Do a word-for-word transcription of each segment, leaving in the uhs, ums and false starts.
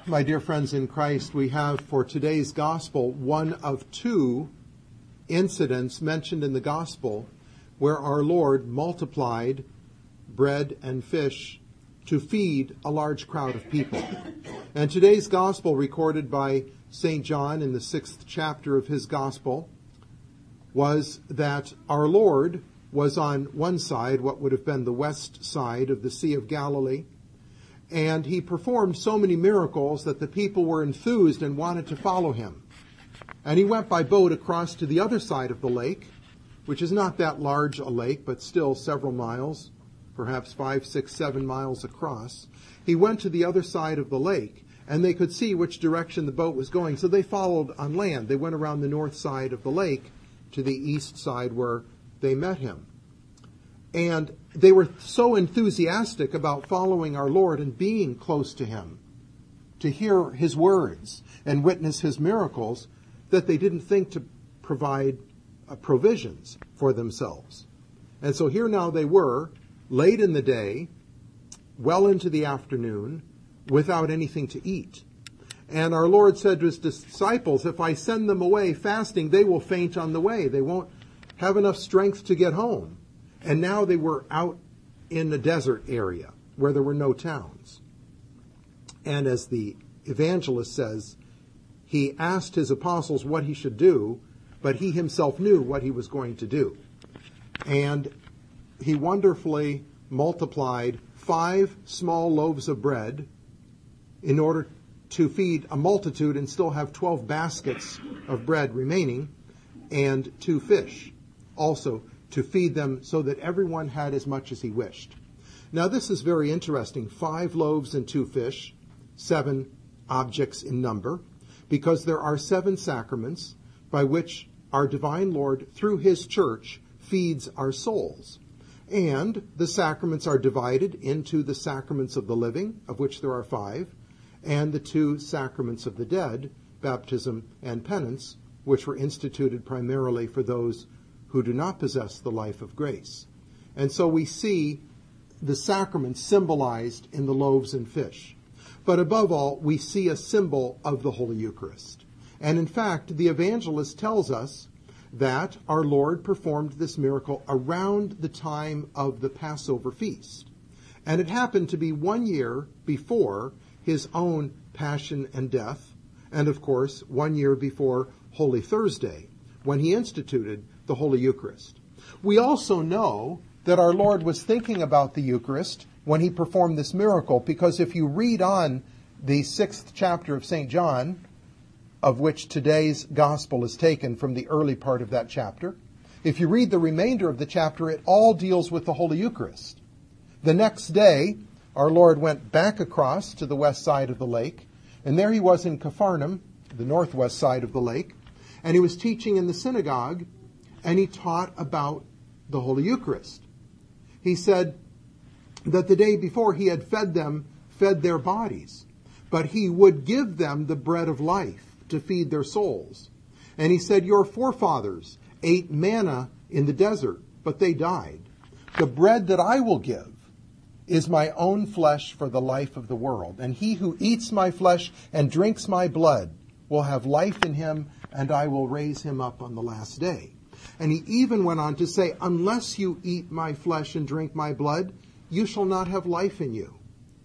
My dear friends in Christ, we have for today's gospel one of two incidents mentioned in the gospel where our Lord multiplied bread and fish to feed a large crowd of people. And today's gospel, recorded by Saint John in the sixth chapter of his gospel, was that our Lord was on one side, what would have been the west side of the Sea of Galilee, and he performed so many miracles that the people were enthused and wanted to follow him. And he went by boat across to the other side of the lake, which is not that large a lake, but still several miles, perhaps five, six, seven miles across. He went to the other side of the lake, and they could see which direction the boat was going, so they followed on land. They went around the north side of the lake to the east side where they met him. And they were so enthusiastic about following our Lord and being close to him, to hear his words and witness his miracles, that they didn't think to provide uh, provisions for themselves. And so here now they were, late in the day, well into the afternoon, without anything to eat. And our Lord said to his disciples, if I send them away fasting, they will faint on the way. They won't have enough strength to get home. And now they were out in the desert area where there were no towns. And as the evangelist says, he asked his apostles what he should do, but he himself knew what he was going to do. And he wonderfully multiplied five small loaves of bread in order to feed a multitude and still have twelve baskets of bread remaining, and two fish also to feed them so that everyone had as much as he wished. Now this is very interesting. Five loaves and two fish, seven objects in number, because there are seven sacraments by which our divine Lord, through his church, feeds our souls. And the sacraments are divided into the sacraments of the living, of which there are five, and the two sacraments of the dead, baptism and penance, which were instituted primarily for those who do not possess the life of grace. And so we see the sacraments symbolized in the loaves and fish. But above all, we see a symbol of the Holy Eucharist. And in fact, the evangelist tells us that our Lord performed this miracle around the time of the Passover feast. And it happened to be one year before his own passion and death, and of course, one year before Holy Thursday, when he instituted the Holy Eucharist. We also know that our Lord was thinking about the Eucharist when he performed this miracle, because if you read on the sixth chapter of Saint John, of which today's gospel is taken from the early part of that chapter, if you read the remainder of the chapter, it all deals with the Holy Eucharist. The next day, our Lord went back across to the west side of the lake, and there he was in Capharnaum, the northwest side of the lake, and he was teaching in the synagogue, and he taught about the Holy Eucharist. He said that the day before he had fed them, fed their bodies, but he would give them the bread of life to feed their souls. And he said, your forefathers ate manna in the desert, but they died. The bread that I will give is my own flesh for the life of the world. And he who eats my flesh and drinks my blood will have life in him, and I will raise him up on the last day. And he even went on to say, unless you eat my flesh and drink my blood, you shall not have life in you.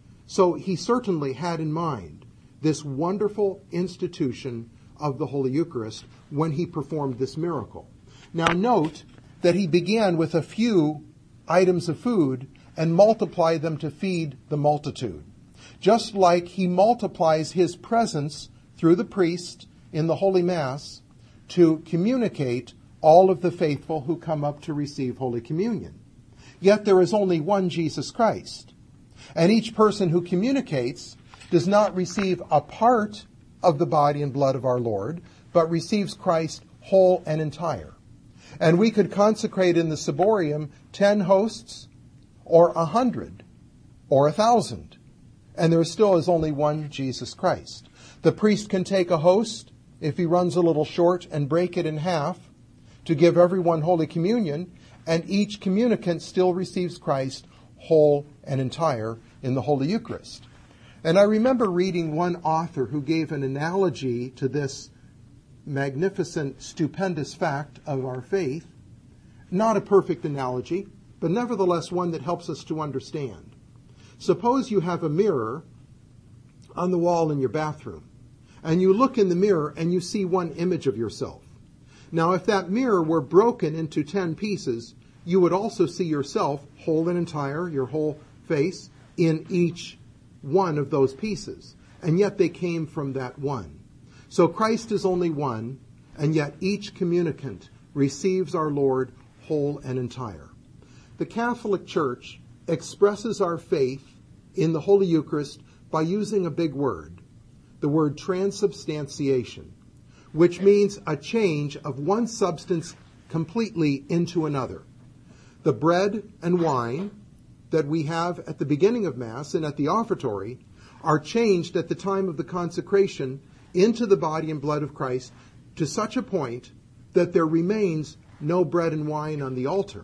So he certainly had in mind this wonderful institution of the Holy Eucharist when he performed this miracle. Now note that he began with a few items of food and multiplied them to feed the multitude. Just like he multiplies his presence through the priest in the Holy Mass to communicate all of the faithful who come up to receive Holy Communion. Yet there is only one Jesus Christ. And each person who communicates does not receive a part of the body and blood of our Lord, but receives Christ whole and entire. And we could consecrate in the ciborium ten hosts, or a hundred, or a thousand. And there still is only one Jesus Christ. The priest can take a host, if he runs a little short, and break it in half to give everyone Holy Communion, and each communicant still receives Christ whole and entire in the Holy Eucharist. And I remember reading one author who gave an analogy to this magnificent, stupendous fact of our faith. Not a perfect analogy, but nevertheless one that helps us to understand. Suppose you have a mirror on the wall in your bathroom, and you look in the mirror and you see one image of yourself. Now, if that mirror were broken into ten pieces, you would also see yourself, whole and entire, your whole face, in each one of those pieces. And yet they came from that one. So Christ is only one, and yet each communicant receives our Lord whole and entire. The Catholic Church expresses our faith in the Holy Eucharist by using a big word, the word transubstantiation, which means a change of one substance completely into another. The bread and wine that we have at the beginning of Mass and at the offertory are changed at the time of the consecration into the body and blood of Christ to such a point that there remains no bread and wine on the altar.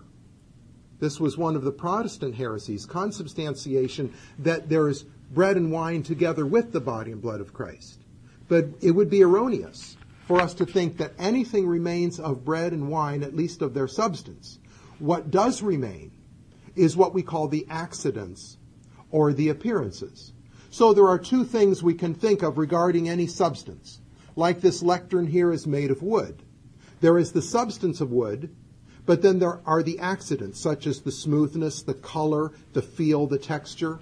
This was one of the Protestant heresies, consubstantiation, that there is bread and wine together with the body and blood of Christ. But it would be erroneous for us to think that anything remains of bread and wine, at least of their substance. What does remain is what we call the accidents or the appearances. So there are two things we can think of regarding any substance. Like this lectern here is made of wood. There is the substance of wood, but then there are the accidents, such as the smoothness, the color, the feel, the texture,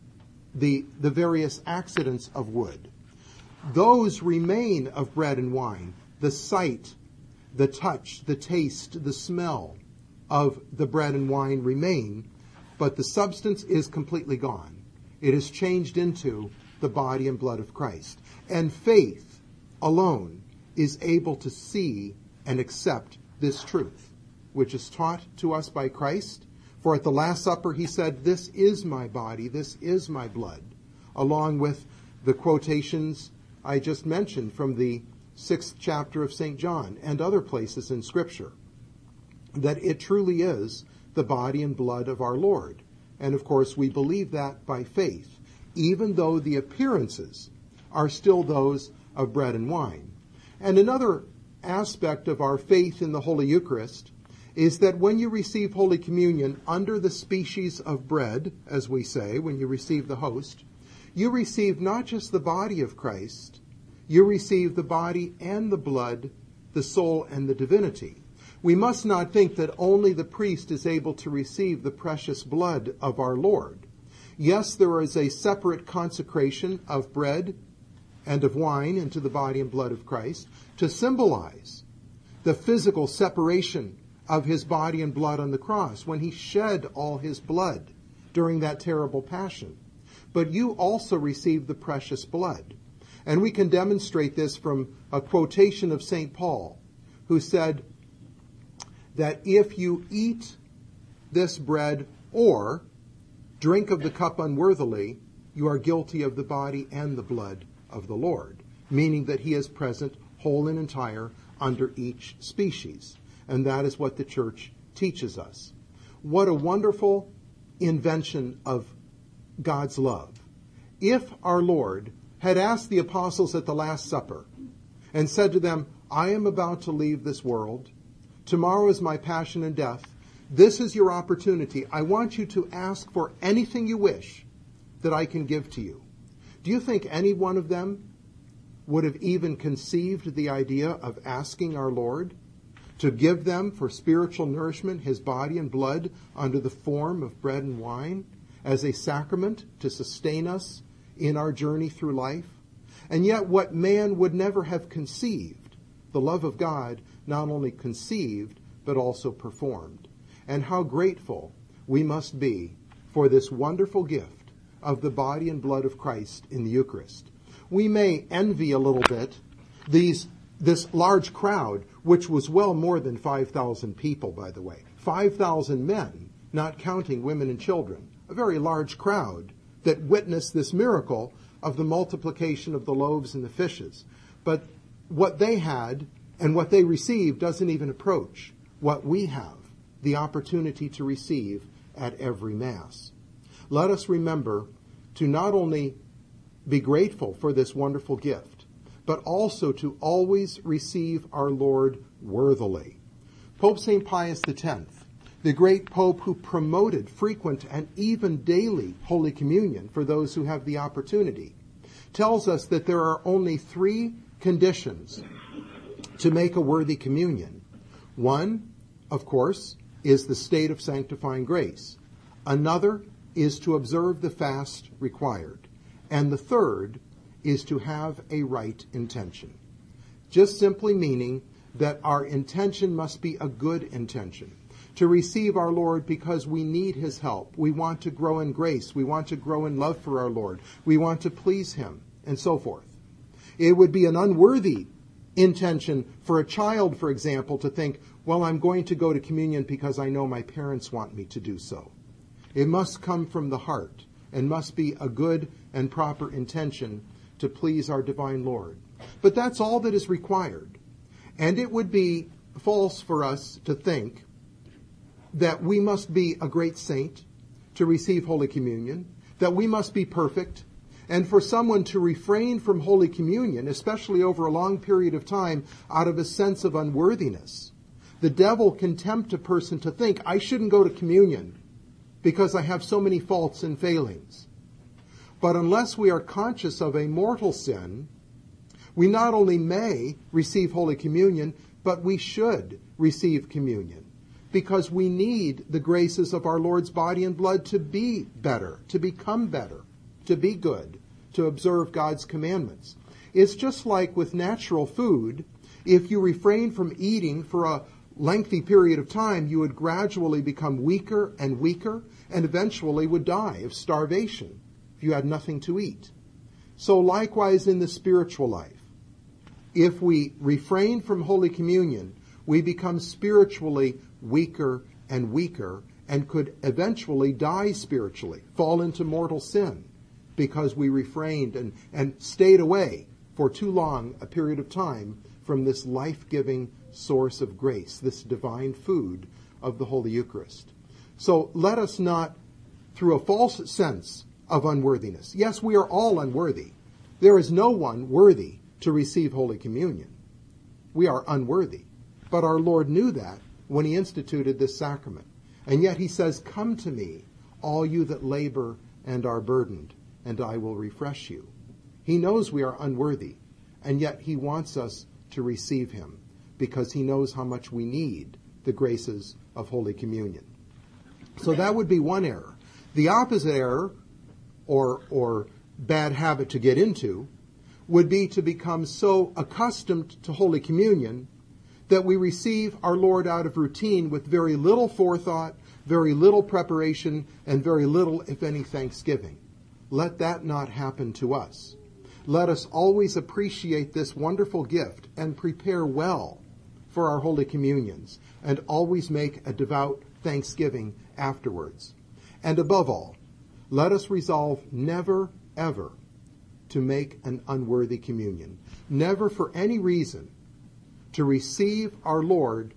the, the various accidents of wood. Those remain of bread and wine. The sight, the touch, the taste, the smell of the bread and wine remain, but the substance is completely gone. It is changed into the body and blood of Christ. And faith alone is able to see and accept this truth, which is taught to us by Christ. For at the Last Supper he said, "This is my body, this is my blood," along with the quotations I just mentioned from the sixth chapter of Saint John and other places in Scripture, that it truly is the body and blood of our Lord. And of course, we believe that by faith, even though the appearances are still those of bread and wine. And another aspect of our faith in the Holy Eucharist is that when you receive Holy Communion under the species of bread, as we say, when you receive the host, you receive not just the body of Christ, you receive the body and the blood, the soul and the divinity. We must not think that only the priest is able to receive the precious blood of our Lord. Yes, there is a separate consecration of bread and of wine into the body and blood of Christ to symbolize the physical separation of his body and blood on the cross when he shed all his blood during that terrible passion. But you also receive the precious blood. And we can demonstrate this from a quotation of Saint Paul, who said that if you eat this bread or drink of the cup unworthily, you are guilty of the body and the blood of the Lord, meaning that he is present whole and entire under each species. And that is what the Church teaches us. What a wonderful invention of God's love. If our Lord had asked the apostles at the Last Supper and said to them, "I am about to leave this world. Tomorrow is my passion and death. This is your opportunity. I want you to ask for anything you wish that I can give to you." Do you think any one of them would have even conceived the idea of asking our Lord to give them for spiritual nourishment his body and blood under the form of bread and wine as a sacrament to sustain us in our journey through life? And yet what man would never have conceived, the love of God not only conceived, but also performed. And how grateful we must be for this wonderful gift of the body and blood of Christ in the Eucharist. We may envy a little bit these this large crowd, which was well more than five thousand people, by the way. five thousand men, not counting women and children. A very large crowd that witnessed this miracle of the multiplication of the loaves and the fishes. But what they had and what they received doesn't even approach what we have the opportunity to receive at every Mass. Let us remember to not only be grateful for this wonderful gift, but also to always receive our Lord worthily. Pope Saint Pius X, the great pope who promoted frequent and even daily Holy Communion for those who have the opportunity, tells us that there are only three conditions to make a worthy communion. One, of course, is the state of sanctifying grace. Another is to observe the fast required. And the third is to have a right intention. Just simply meaning that our intention must be a good intention. To receive our Lord because we need his help. We want to grow in grace. We want to grow in love for our Lord. We want to please him, and so forth. It would be an unworthy intention for a child, for example, to think, well, I'm going to go to communion because I know my parents want me to do so. It must come from the heart and must be a good and proper intention to please our divine Lord. But that's all that is required. And it would be false for us to think that we must be a great saint to receive Holy Communion, that we must be perfect, and for someone to refrain from Holy Communion, especially over a long period of time, out of a sense of unworthiness. The devil can tempt a person to think, I shouldn't go to communion because I have so many faults and failings. But unless we are conscious of a mortal sin, we not only may receive Holy Communion, but we should receive communion, because we need the graces of our Lord's body and blood to be better, to become better, to be good, to observe God's commandments. It's just like with natural food. If you refrain from eating for a lengthy period of time, you would gradually become weaker and weaker and eventually would die of starvation if you had nothing to eat. So likewise in the spiritual life. If we refrain from Holy Communion, we become spiritually weaker and weaker and could eventually die spiritually, fall into mortal sin, because we refrained and, and stayed away for too long a period of time from this life-giving source of grace, this divine food of the Holy Eucharist. So let us not, through a false sense of unworthiness. Yes, we are all unworthy. There is no one worthy to receive Holy Communion. We are unworthy. But our Lord knew that when he instituted this sacrament. And yet he says, come to me, all you that labor and are burdened, and I will refresh you. He knows we are unworthy, and yet he wants us to receive him, because he knows how much we need the graces of Holy Communion. So that would be one error. The opposite error, or, or bad habit to get into, would be to become so accustomed to Holy Communion that we receive our Lord out of routine with very little forethought, very little preparation, and very little, if any, thanksgiving. Let that not happen to us. Let us always appreciate this wonderful gift and prepare well for our Holy Communions, and always make a devout thanksgiving afterwards. And above all, let us resolve never, ever to make an unworthy communion. Never for any reason to receive our Lord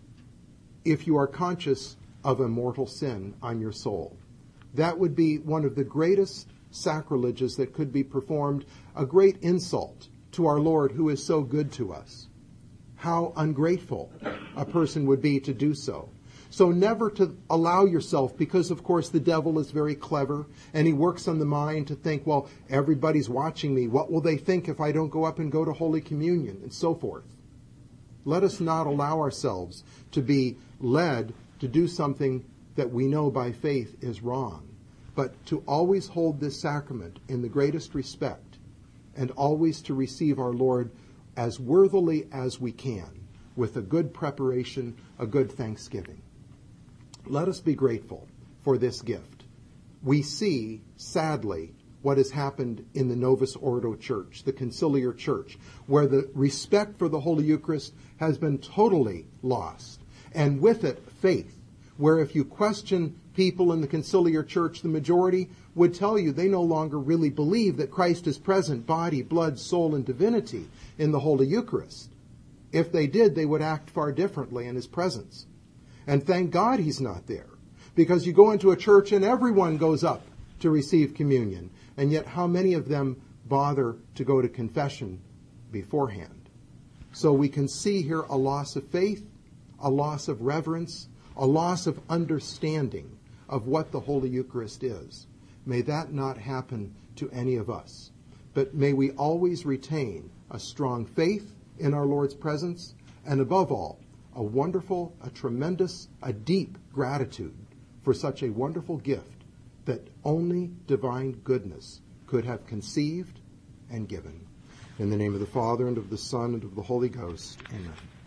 if you are conscious of a mortal sin on your soul. That would be one of the greatest sacrileges that could be performed, a great insult to our Lord who is so good to us. How ungrateful a person would be to do so. So never to allow yourself, because of course the devil is very clever and he works on the mind to think, well, everybody's watching me. What will they think if I don't go up and go to Holy Communion, and so forth. Let us not allow ourselves to be led to do something that we know by faith is wrong, but to always hold this sacrament in the greatest respect, and always to receive our Lord as worthily as we can, with a good preparation, a good thanksgiving. Let us be grateful for this gift. We see, sadly, what has happened in the Novus Ordo Church, the Conciliar Church, where the respect for the Holy Eucharist has been totally lost. And with it, faith, where if you question people in the Conciliar Church, the majority would tell you they no longer really believe that Christ is present, body, blood, soul, and divinity in the Holy Eucharist. If they did, they would act far differently in his presence. And thank God he's not there, because you go into a church and everyone goes up to receive communion, and yet how many of them bother to go to confession beforehand. So we can see here a loss of faith, a loss of reverence, a loss of understanding of what the Holy Eucharist is. May that not happen to any of us. But may we always retain a strong faith in our Lord's presence, and above all, a wonderful, a tremendous, a deep gratitude for such a wonderful gift that only divine goodness could have conceived and given. In the name of the Father, and of the Son, and of the Holy Ghost, amen.